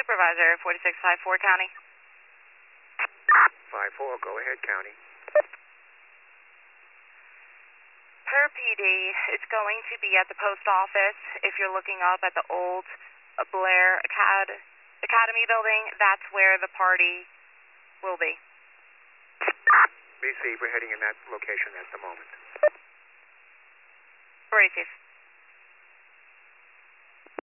Supervisor, 4654 County. 5-4, go ahead, County. Per PD, it's going to be at the post office. If you're looking up at the old Blair Academy building, that's where the party will be. BC, we're heading in that location at the moment. Great, Chief.